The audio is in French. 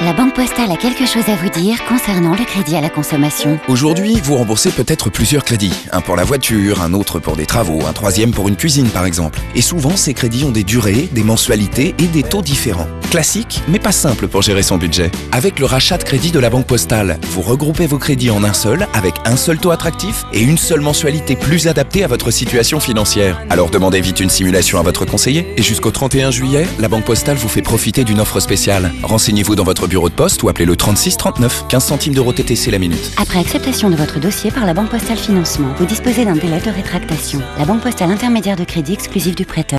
la Banque Postale a quelque chose à vous dire concernant le crédit à la consommation. Aujourd'hui, vous remboursez peut-être plusieurs crédits. Un pour la voiture, un autre pour des travaux, un troisième pour une cuisine par exemple. Et souvent, ces crédits ont des durées, des mensualités et des taux différents. Classique, mais pas simple pour gérer son budget. Avec le rachat de crédit de la Banque Postale, vous regroupez vos crédits en un seul, avec un seul taux attractif et une seule mensualité plus adaptée à votre situation financière. Alors demandez vite une simulation à votre conseiller. Et jusqu'au 31 juillet, la Banque Postale vous fait profiter d'une offre spéciale. Renseignez-vous dans votre bureau de poste ou appelez le 36 39, 15 centimes d'euros TTC la minute. Après acceptation de votre dossier par la Banque Postale Financement, vous disposez d'un délai de rétractation. La Banque Postale intermédiaire de crédit exclusif du prêteur.